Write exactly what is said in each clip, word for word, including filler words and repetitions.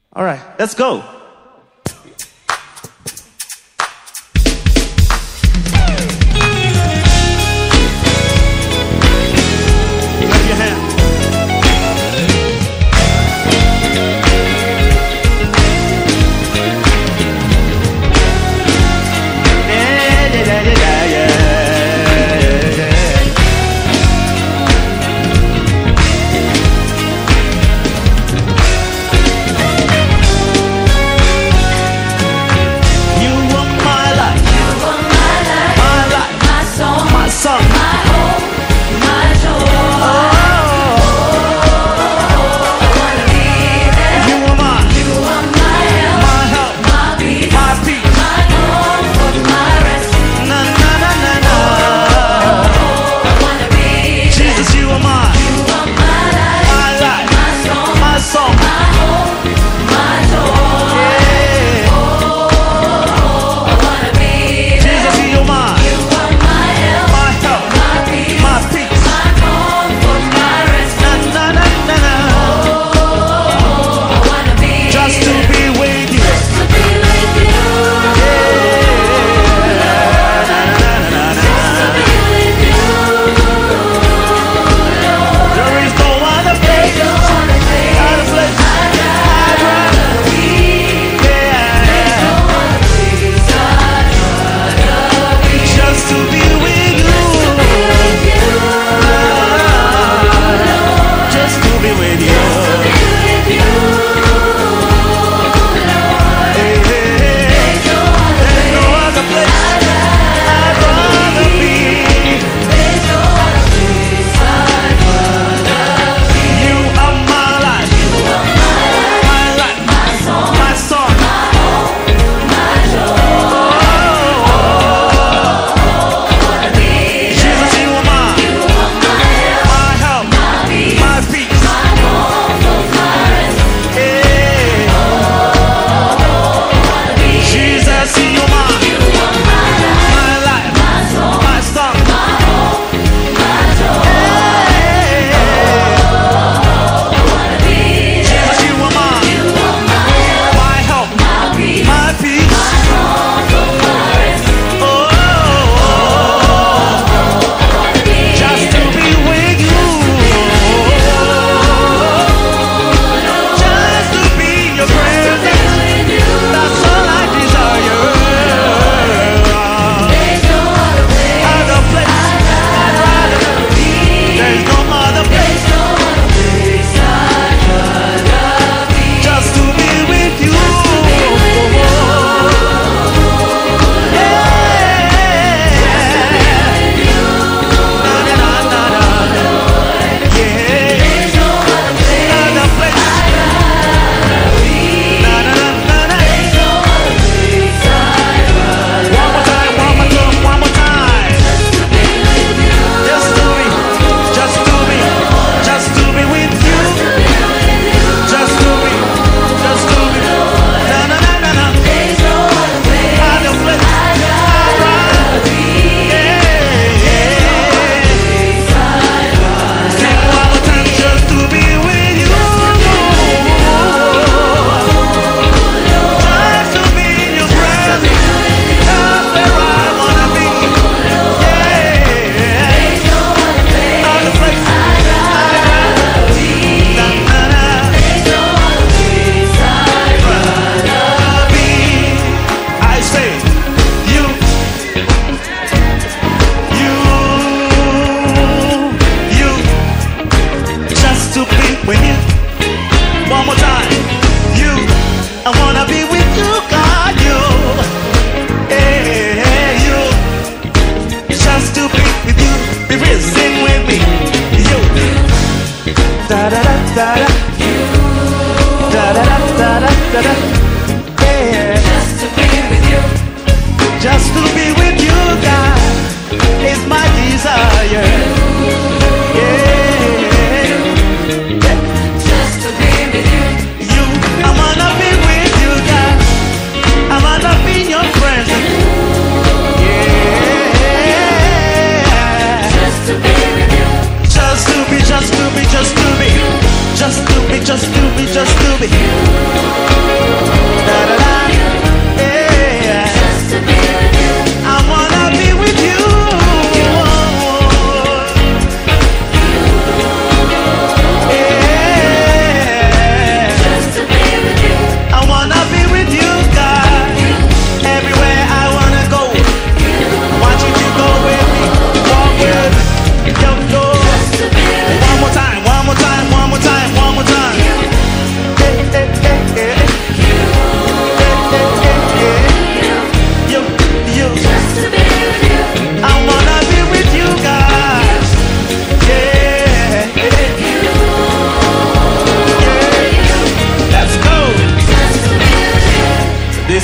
All right, let's go. Clap your hands. Yeah, yeah, yeah, yeah, yeah.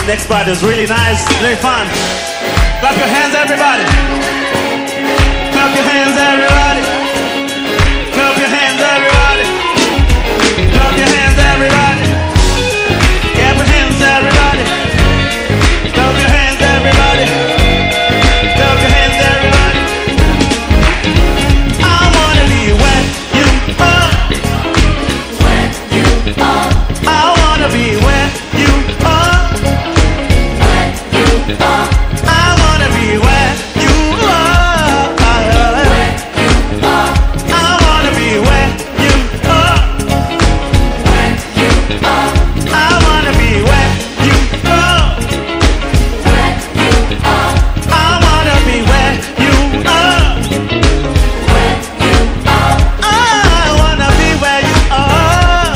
Next part is really nice, really fun. Clap your hands, everybody. Clap your hands, everybody. Clap your hands, everybody. Clap your hands, everybody. Clap your hands, everybody. Clap your hands, everybody. Clap your hands, everybody. I wanna be where you are. Where you are. I wanna be where you are. Where you are. I wanna be where you are. Where you are. I wanna be where you are. Where you are. I wanna be where you are. Where you are. I wanna be where you are. Where you are. I wanna be where you are.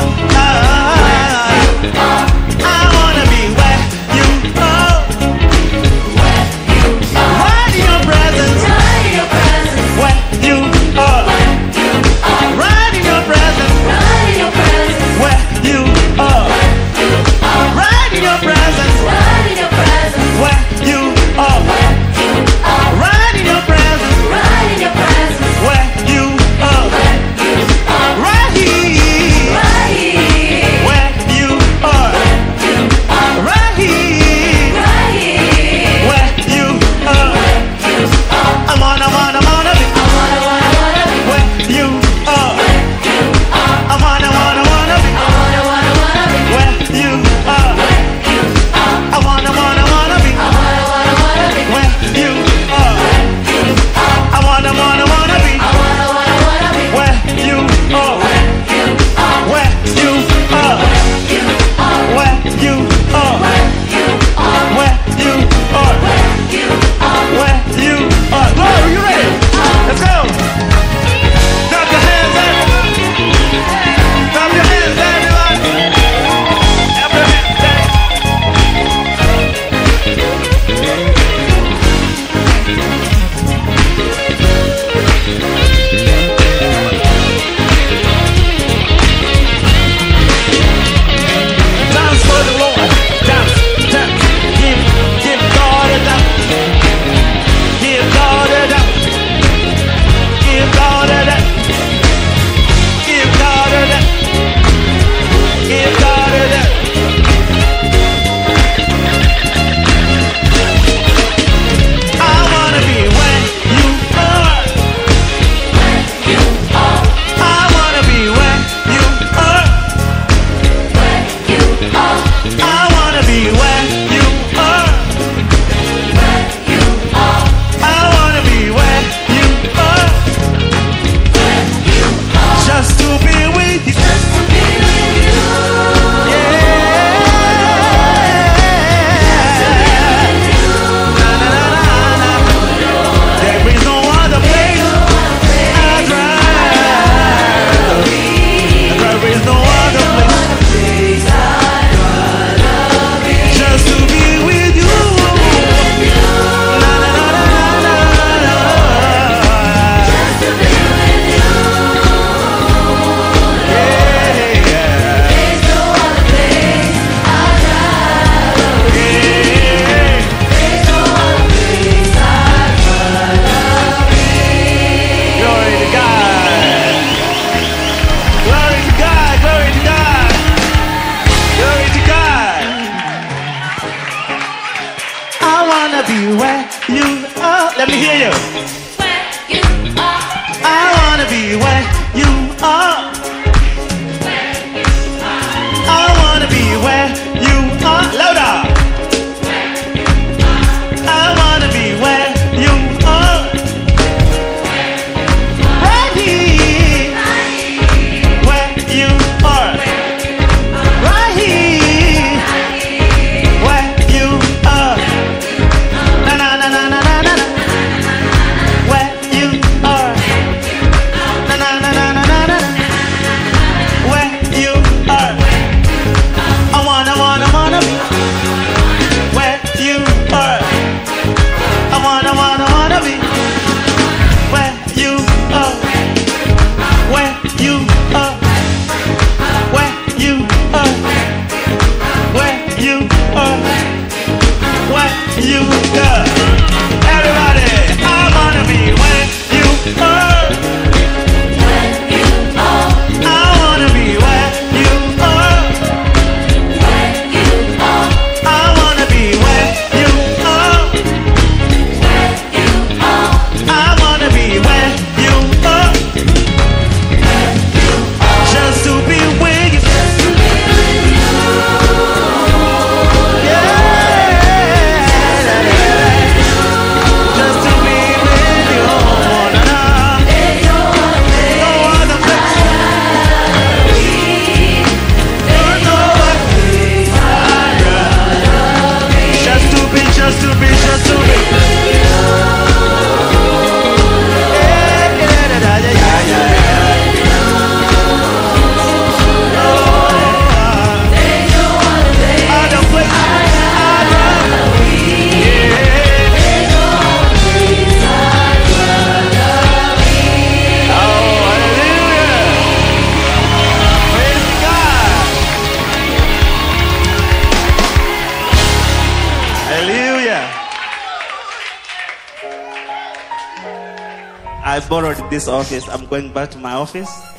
I wanna be where you are. Where you are. Right in your presence. Right in your presence. Where you are. Where you are. Right in your presence. Right in your presence. Where you are. Where you are. Right in your presence. Right in your presence. Where you are. Where you are. Right in your presence. Right in your presence. Where you are. Where you are. Right here. Right here. Where you are. Where you are. Right here. Right here. Where you are. Where you are. I wanna, wanna, wanna be. I wanna, wanna, wanna be. Where you are. Where you are. I wanna, wanna, wanna be. I wanna, wanna, wanna be. Where you are. Where you are. I wanna, wanna, wanna be. I wanna, wanna, wanna be. Where you are. Where you are. I wanna, wanna, wanna be. I wanna, wanna, wanna be. Where you are. Where you are. Where you are. Where you are. Where you are. Where you are. Where you are. Where you are. Glory, you ready? Let's go. Clap your hands, everybody. Clap your hands, everybody. Clap your hands, everybody. Dance for the Lord. Dance, dance. Give, give God a dance. Give God a dance. Give God a dance. Give God a dance. Give God a dance. I wanna be where you are. Where you are. I wanna be where you are. Where you are. I wanna be where you are. Where you are. I wanna be where you are. Where you are. Just to be with you. Just to be with you. Yeah. Na, na, na, na, na. There is no other place I'd rather be. There is no other place just to be with you. Na, na, na, na, na, na. Just to be with you. Yeah, yeah. There's no other place I'd rather be. There's no other place I'd rather be. Glory to God. Glory to God. Glory to God. Glory to God. I wanna be where you are. Let me hear you. Where you are. I wanna be where you are. Where you are. I wanna be where you are. Louder. Where you are. I wanna be where you are. Right here. Where you are. Right here. Where you are. Na na na na na na na. you are. Everybody, I wanna be where you are. I wanna be where you are. I wanna be where you are. I wanna be where you are. Just to be with you. Just to be with you. Na-na. No other place. No other. Just to be, just to be, just to be. Yeah, yeah, yeah, yeah, yeah, yeah. Oh, other place. Oh, hallelujah. Praise God. Hallelujah. I borrowed this office. I'm going back to my office.